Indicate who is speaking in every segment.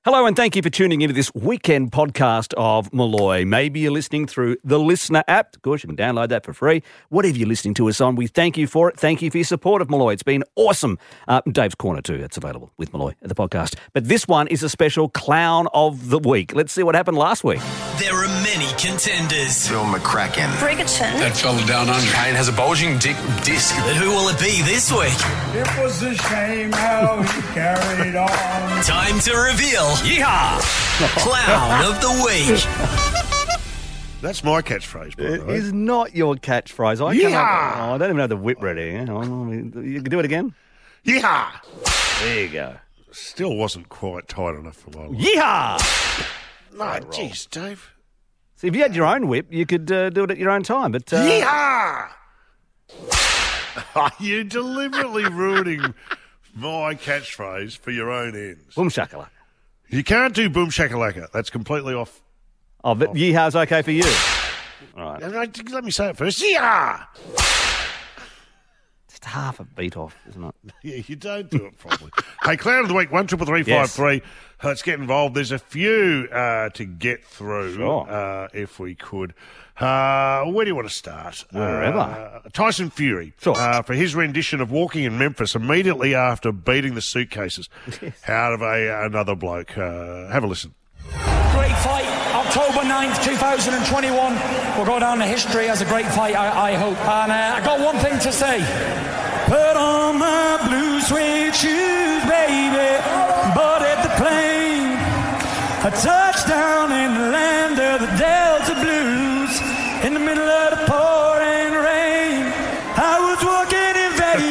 Speaker 1: Hello and thank you for tuning into this weekend podcast of Molloy. Maybe you're listening through the Listener app. Of course, you can download that for free. Whatever you're listening to us on, we thank you for it. Thank you for your support of Molloy. It's been awesome. Dave's Corner too, it's available with Molloy at the podcast. But this one is a special Clown of the Week. Let's see what happened last week.
Speaker 2: There are many contenders.
Speaker 3: Bill McCracken.
Speaker 4: Briggerton.
Speaker 5: That fella down under.
Speaker 3: Kane has a bulging disc.
Speaker 2: But who will it be this week?
Speaker 6: It was a shame how he carried on.
Speaker 2: Time to reveal. Yeehaw! Clown of the Week.
Speaker 7: That's my catchphrase, by the
Speaker 1: It
Speaker 7: way.
Speaker 1: is not your catchphrase. I don't even have the whip ready. You can do it again?
Speaker 7: Yeehaw!
Speaker 1: There you go.
Speaker 7: Still wasn't quite tight enough for my life.
Speaker 1: Yeehaw!
Speaker 7: No, jeez, Dave.
Speaker 1: See, if you had your own whip, you could do it at your own time. But
Speaker 7: Yeehaw! Are you deliberately ruining my catchphrase for your own ends?
Speaker 1: boom shakalaka.
Speaker 7: You can't do boom shakalaka. That's completely off.
Speaker 1: Oh, but yeehaw's okay for you. All right.
Speaker 7: Let me say it first. Yeehaw!
Speaker 1: Just half a beat off, isn't it?
Speaker 7: Yeah, you don't do it properly. Hey, Clown of the Week, 133353. Let's get involved. There's a few to get through,
Speaker 1: Sure.
Speaker 7: if we could. Where do you want to start?
Speaker 1: Wherever.
Speaker 7: Tyson Fury,
Speaker 1: Sure.
Speaker 7: for his rendition of Walking in Memphis immediately after beating the suitcases out of another bloke. Have a listen.
Speaker 6: Great fight, October 9th, 2021. Will go down in history as a great fight, I hope. And I got one thing to say. Put on my blue suede shoes, baby. Boarded the plane. A touchdown in the land of the Delta Blues. In the middle of the pouring rain. I was walking in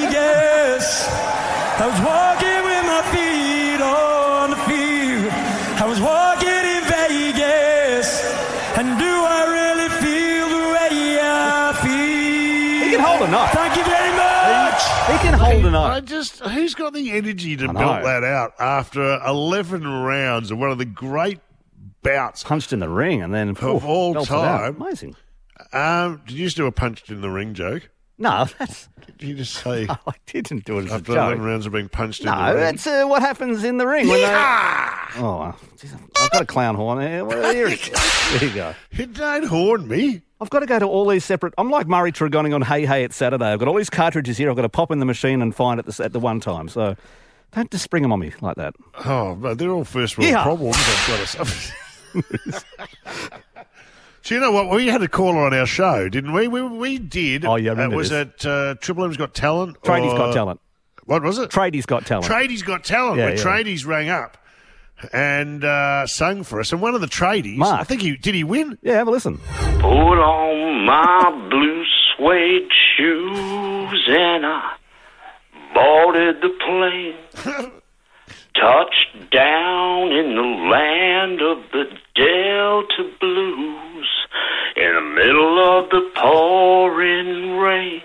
Speaker 6: Vegas. I was walking with my feet on the field. I was walking in Vegas. And do I really feel the way I feel?
Speaker 1: He can hold a knife.
Speaker 6: Thank you very much.
Speaker 1: He can hold a knife.
Speaker 7: Who's got the energy to
Speaker 1: I know.
Speaker 7: belt that out after 11 rounds of one of the great bouts
Speaker 1: Punched in the ring and then
Speaker 7: of all
Speaker 1: belts it out.
Speaker 7: time?
Speaker 1: Amazing.
Speaker 7: Did you just do a punched in the ring joke?
Speaker 1: No, that's.
Speaker 7: Did you just say
Speaker 1: I didn't do it as a
Speaker 7: after
Speaker 1: joke.
Speaker 7: 11 rounds of being punched in the
Speaker 1: No,
Speaker 7: ring?
Speaker 1: that's what happens in the ring. When geez, I've got a clown horn here. Well, here you go.
Speaker 7: You don't horn me.
Speaker 1: I've got to go to all these separate. I'm like Murray Tregoning on Hey Hey It's Saturday. I've got all these cartridges here. I've got to pop in the machine and find it at the one time. So don't just spring them on me like that.
Speaker 7: Oh, but they're all first world
Speaker 1: Yeah.
Speaker 7: problems. I've got to say. So you know what? We had a caller on our show, didn't we? We did.
Speaker 1: Oh, yeah, I remember
Speaker 7: was
Speaker 1: this.
Speaker 7: it Triple M's Got Talent?
Speaker 1: Tradies
Speaker 7: or-
Speaker 1: Got Talent.
Speaker 7: What was it?
Speaker 1: Tradies Got Talent.
Speaker 7: Tradies Got Talent,
Speaker 1: Yeah,
Speaker 7: where
Speaker 1: yeah.
Speaker 7: Tradies rang up and sung for us. And one of the tradies,
Speaker 1: Mark.
Speaker 7: I think did he win?
Speaker 1: Yeah, have a listen.
Speaker 8: Put on my blue suede shoes and I boarded the plane. Touched down in the land of the Delta Blues in the middle of the pouring rain.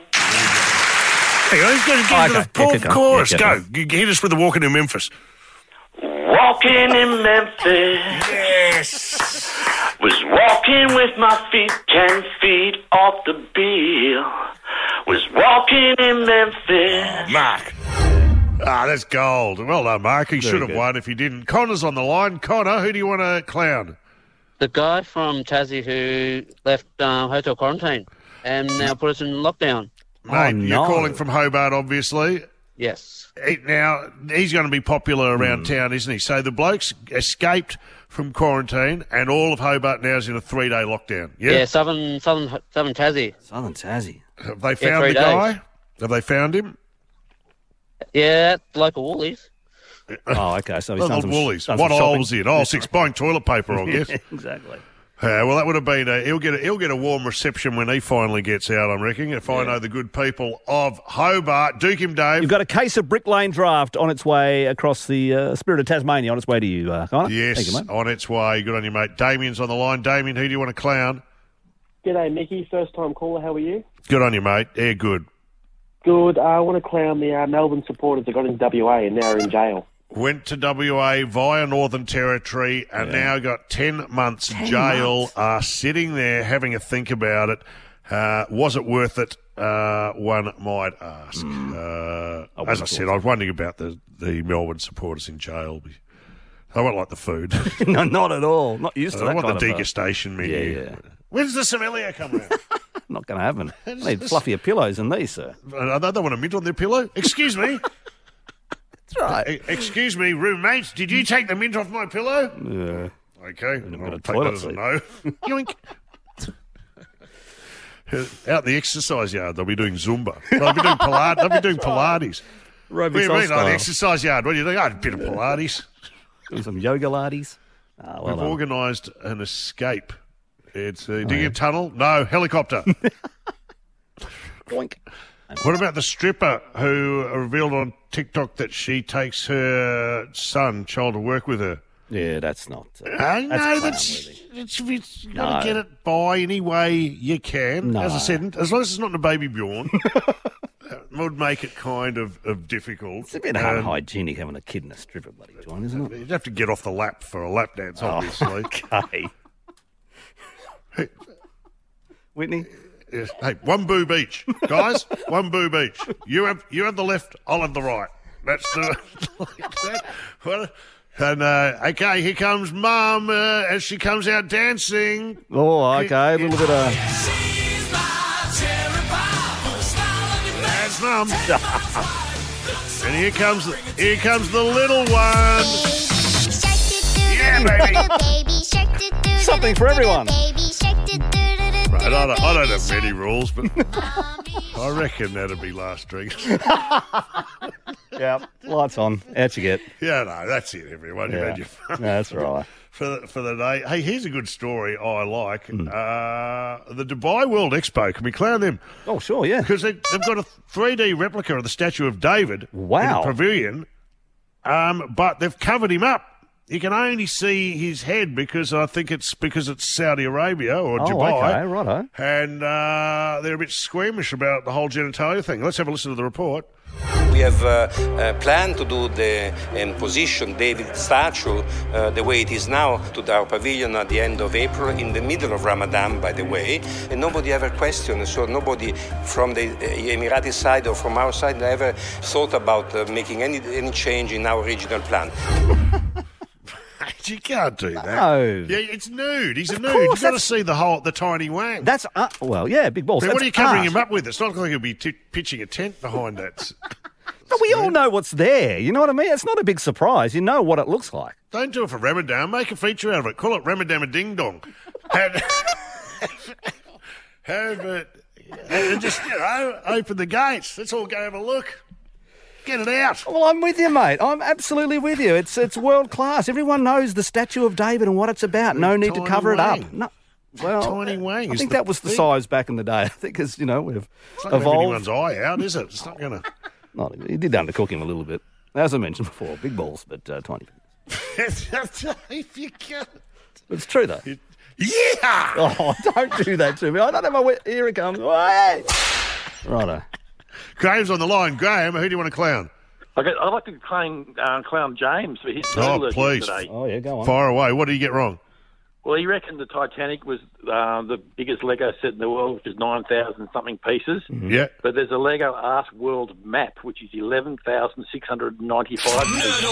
Speaker 7: Hang on, he's going to get
Speaker 1: okay.
Speaker 7: to the
Speaker 1: Yeah,
Speaker 7: fourth
Speaker 1: keep going.
Speaker 7: chorus.
Speaker 1: Yeah,
Speaker 7: Go.
Speaker 1: keep
Speaker 7: Hit us with the Walking in Memphis.
Speaker 8: Walking in Memphis.
Speaker 7: Yes.
Speaker 8: Was walking with my feet 10 feet off the bill. Was walking in Memphis.
Speaker 7: Mark. That's gold. Well done, Mark. He should have
Speaker 1: good.
Speaker 7: won if he didn't. Connor's on the line. Connor, who do you want to clown?
Speaker 9: The guy from Tassie who left hotel quarantine and now put us in lockdown.
Speaker 7: Mate,
Speaker 1: no.
Speaker 7: you're calling from Hobart, obviously.
Speaker 9: Yes.
Speaker 7: Now, he's going to be popular around town, isn't he? So the blokes escaped from quarantine and all of Hobart now is in a 3-day lockdown. Yeah?
Speaker 9: Yeah, Southern Tassie.
Speaker 1: Southern Tassie.
Speaker 7: Have they found
Speaker 9: 3
Speaker 7: the guy?
Speaker 9: days.
Speaker 7: Have they found him?
Speaker 9: Yeah, local Woolies.
Speaker 1: Oh, okay. So he's
Speaker 7: Oh,
Speaker 1: done
Speaker 7: the
Speaker 1: some
Speaker 7: Woolies.
Speaker 1: done
Speaker 7: What
Speaker 1: some shopping.
Speaker 7: aisle's in? Oh, 6 buying toilet paper, I guess.
Speaker 1: Exactly.
Speaker 7: Well, that would have been he'll get a warm reception when he finally gets out, I'm reckoning, if I know the good people of Hobart. Duke him, Dave.
Speaker 1: You've got a case of Brick Lane Draft on its way across the Spirit of Tasmania on its way to you, Connor.
Speaker 7: Yes,
Speaker 1: Thank you, mate.
Speaker 7: on its way. Good on you, mate. Damien's on the line. Damien, who do you want to clown?
Speaker 10: G'day, Mickey. First time caller. How are you?
Speaker 7: Good on you, mate. Yeah, good.
Speaker 10: Good. I want to clown the Melbourne supporters that got in WA and now are in jail.
Speaker 7: Went to WA via Northern Territory and now got 10 months jail. Are sitting there having a think about it. Was it worth it? One might ask. As I said, I was wondering about the Melbourne supporters in jail. I won't like the food.
Speaker 1: No, not at all. Not used to
Speaker 7: I
Speaker 1: that
Speaker 7: want
Speaker 1: kind
Speaker 7: the
Speaker 1: of
Speaker 7: degustation menu.
Speaker 1: Yeah.
Speaker 7: When's the sommelier come round?
Speaker 1: Not going to happen. I need fluffier pillows than these, sir.
Speaker 7: I don't want a mint on their pillow. Excuse me.
Speaker 1: That's right.
Speaker 7: Excuse me, roommate. Did you take the mint off my pillow?
Speaker 1: Yeah.
Speaker 7: Okay.
Speaker 1: got
Speaker 7: I'll
Speaker 1: a
Speaker 7: take
Speaker 1: toilet
Speaker 7: that as a no. Yoink. Out in the exercise yard, they'll be doing Zumba. They'll be doing Pilates. What do you mean? The exercise yard. What do you think? A bit of Pilates.
Speaker 1: Doing some yoga lardies.
Speaker 7: We've organised an escape. It's digging a tunnel. No, helicopter.
Speaker 1: Boink.
Speaker 7: What about the stripper who revealed on TikTok that she takes her child to work with her?
Speaker 1: Yeah, that's not.
Speaker 7: I know you've got to get it by any way you can.
Speaker 1: No.
Speaker 7: As I said, as long as it's not a baby born, that would make it kind of difficult.
Speaker 1: It's a bit unhygienic having a kid in a stripper bloody joint, isn't it?
Speaker 7: You'd have to get off the lap for a lap dance, obviously.
Speaker 1: Okay. What?
Speaker 7: Yes. Hey, one boob each, guys. One boob each. You have the left. I'll have the right. Let's do it like that. What? And okay, here comes Mum as she comes out dancing.
Speaker 1: Oh, okay, a little bit of.
Speaker 7: That's Mum. And here comes the little one. Yeah, baby.
Speaker 1: Something for everyone.
Speaker 7: Right, I don't have many rules, but I reckon that'd be last drink.
Speaker 1: Yeah, lights on. Out you get.
Speaker 7: Yeah, no, that's it, everyone. You've had your fun.
Speaker 1: No, that's right.
Speaker 7: For the day. Hey, here's a good story I like. The Dubai World Expo. Can we clown them?
Speaker 1: Oh, sure, yeah.
Speaker 7: Because they've got a 3D replica of the statue of David in
Speaker 1: Wow.
Speaker 7: a pavilion, but they've covered him up. You can only see his head because it's Saudi Arabia or Dubai.
Speaker 1: Okay, righto.
Speaker 7: And they're a bit squeamish about the whole genitalia thing. Let's have a listen to the report.
Speaker 4: We have planned to do the position David statue the way it is now to our pavilion at the end of April, in the middle of Ramadan, by the way. And nobody ever questioned, so nobody from the Emirati side or from our side ever thought about making any change in our original plan.
Speaker 7: You can't do that.
Speaker 1: No.
Speaker 7: Yeah, it's nude. He's a nude.
Speaker 1: course,
Speaker 7: You've got to see the tiny wang.
Speaker 1: That's, well, yeah, big balls.
Speaker 7: What
Speaker 1: That's
Speaker 7: are you covering
Speaker 1: art.
Speaker 7: him up with? It's not like he'll be pitching a tent behind that.
Speaker 1: But we all know what's there. You know what I mean? It's not a big surprise. You know what it looks like.
Speaker 7: Don't do it for Ramadan. Make a feature out of it. Call it Ramadan a Ding Dong. And just, open the gates. Let's all go have a look. Get it out.
Speaker 1: Well, I'm with you, mate. I'm absolutely with you. It's world class. Everyone knows the statue of David and what it's about. No need to cover it up. No. Well,
Speaker 7: tiny wang.
Speaker 1: I
Speaker 7: is
Speaker 1: think
Speaker 7: the
Speaker 1: that was the
Speaker 7: thing.
Speaker 1: size back in the day. I think because, we've
Speaker 7: It's not going to have
Speaker 1: evolved.
Speaker 7: anyone's eye out, is it? It's not going to.
Speaker 1: He did undercook him a little bit. As I mentioned before, big balls, but tiny.
Speaker 7: If you can't.
Speaker 1: It's true, though.
Speaker 7: Yeah!
Speaker 1: Oh, don't do that to me. I don't have my... Here it comes. Oh, hey. Righto.
Speaker 7: Graham's on the line. Graham, who do you want to clown?
Speaker 10: I'd like to clown James for his
Speaker 7: Oh,
Speaker 10: alert
Speaker 7: please.
Speaker 10: today.
Speaker 1: Oh, yeah, go on.
Speaker 7: Fire away. What did you get wrong?
Speaker 10: Well, he reckoned the Titanic was the biggest Lego set in the world, which is 9,000-something pieces.
Speaker 1: Mm-hmm.
Speaker 7: Yeah.
Speaker 10: But there's a Lego Art World map, which is 11,695 pieces.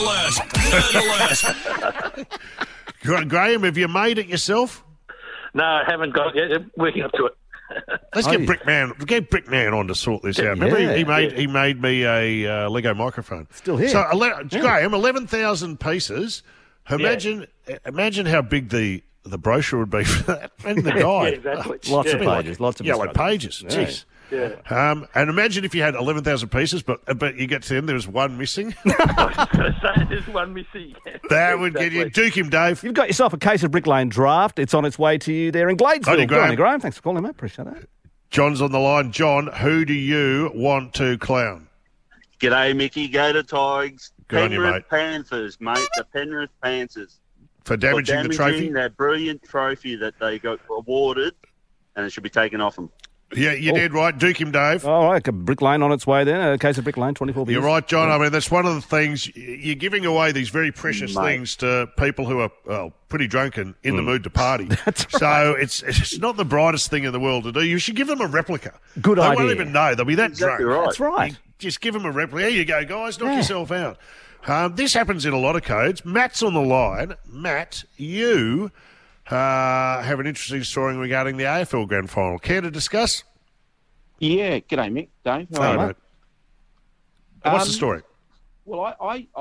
Speaker 2: Nerd alert!
Speaker 7: Graham, have you made it yourself?
Speaker 10: No, I haven't got it yet. I'm working up to it.
Speaker 7: Let's get Brickman on to sort this out. Remember,
Speaker 1: Yeah.
Speaker 7: he made me a Lego microphone.
Speaker 1: Still here.
Speaker 7: So, Graham, 11,000 pieces. Imagine how big the brochure would be for that and the guide.
Speaker 10: Yeah, exactly.
Speaker 1: Lots of
Speaker 10: Yeah.
Speaker 1: pages. Lots of
Speaker 7: Yellow
Speaker 1: instructions.
Speaker 7: pages.
Speaker 1: Yeah.
Speaker 7: Jeez. And imagine if you had 11,000 pieces, but you get to the end, there was one missing.
Speaker 10: There's one missing.
Speaker 7: That would get you.
Speaker 10: Exactly.
Speaker 7: Duke him, Dave.
Speaker 1: You've got yourself a case of Brick Lane draft. It's on its way to you there in Gladesville.
Speaker 7: Howdy,
Speaker 1: Good on
Speaker 7: Graham.
Speaker 1: you, Graham. Thanks for calling, mate. Appreciate that.
Speaker 7: John's on the line. John, who do you want to clown?
Speaker 5: G'day, Mickey. Go to Tigers.
Speaker 7: Good on you,
Speaker 5: Penrith
Speaker 7: mate.
Speaker 5: Panthers, mate. The Penrith Panthers.
Speaker 7: For damaging the trophy?
Speaker 5: That brilliant trophy that they got awarded, and it should be taken off them.
Speaker 7: Yeah, you did right. Duke him, Dave.
Speaker 1: All right, Brick Lane on its way then. A case of Brick Lane, 24 beers.
Speaker 7: You're right, John. I mean, that's one of the things. You're giving away these very precious things to people who are pretty drunk and in the mood to party.
Speaker 1: That's right.
Speaker 7: So it's not the brightest thing in the world to do. You should give them a replica.
Speaker 1: Good
Speaker 7: they
Speaker 1: idea.
Speaker 7: won't even know. They'll be that
Speaker 5: Exactly
Speaker 7: drunk.
Speaker 5: right.
Speaker 1: That's right.
Speaker 7: Just give them a replica. Here you go, guys. Knock yourself out. This happens in a lot of codes. Matt's on the line. Matt, you have an interesting story regarding the AFL Grand Final. Care to discuss?
Speaker 11: Yeah, g'day, Mick. Dave. How are you, mate?
Speaker 7: What's the story?
Speaker 11: Well,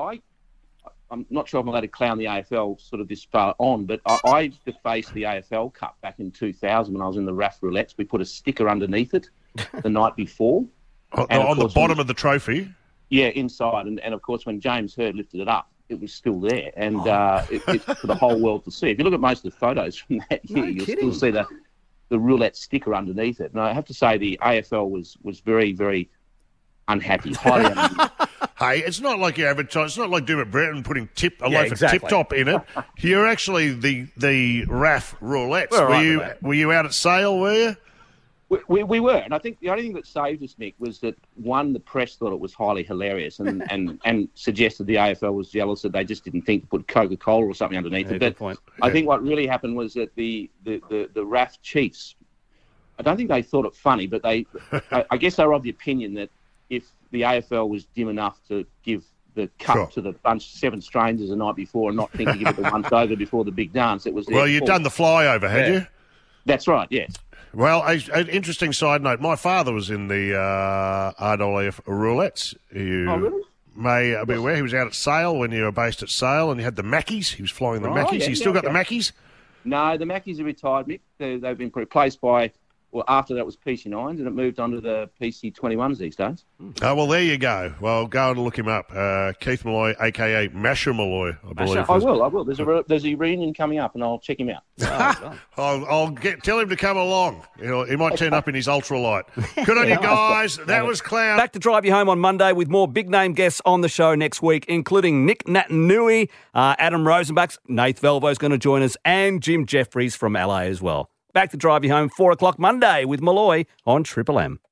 Speaker 11: I'm not sure if I'm allowed to clown the AFL sort of this far on, but I defaced the AFL Cup back in 2000 when I was in the RAF roulettes. We put a sticker underneath it the night before.
Speaker 7: On the bottom of the trophy?
Speaker 11: Yeah, inside. And of course, when James Hird lifted it up, it was still there. And it's for the whole world to see. If you look at most of the photos from that year, you'll still see the roulette sticker underneath it. And I have to say the AFL was very, very unhappy, highly unhappy.
Speaker 7: Hey, it's not like you advertise. It's not like Dermot Brereton putting a loaf of Tip Top in it. You're actually the RAF roulettes. Were you out at sale? Were you?
Speaker 11: We were, and I think the only thing that saved us, Mick, was that one, the press thought it was highly hilarious and suggested the AFL was jealous that they just didn't think to put Coca-Cola or something underneath it. But I think what really happened was that the RAF chiefs, I don't think they thought it funny, but I guess they were of the opinion that if the AFL was dim enough to give the cup to the bunch 7 strangers the night before and not think to give it the once over before the big dance, it was their
Speaker 7: Well, you'd done the flyover, had you?
Speaker 11: That's right, yes.
Speaker 7: Well, an interesting side note. My father was in the RAAF roulettes. You may be aware he was out at Sale when you were based at Sale, and you had the Mackies. He was flying the Mackies. You still got the Mackies?
Speaker 11: No, the Mackies are retired, Mick. They've been replaced by... Well, after that was PC9s, and it moved on to the PC21s these days.
Speaker 7: Oh, well, there you go. Well, go and look him up. Keith Molloy, a.k.a. Masher Molloy, I believe.
Speaker 11: I will. There's a reunion coming up, and I'll check him out.
Speaker 7: I'll tell him to come along. He might turn up in his ultralight. Good on you guys. That was Clown.
Speaker 1: Back to drive you home on Monday with more big-name guests on the show next week, including Nick Natanui, Adam Rosenbachs, Nath Velvo's going to join us, and Jim Jeffries from LA as well. Back to drive you home 4 o'clock Monday with Molloy on Triple M.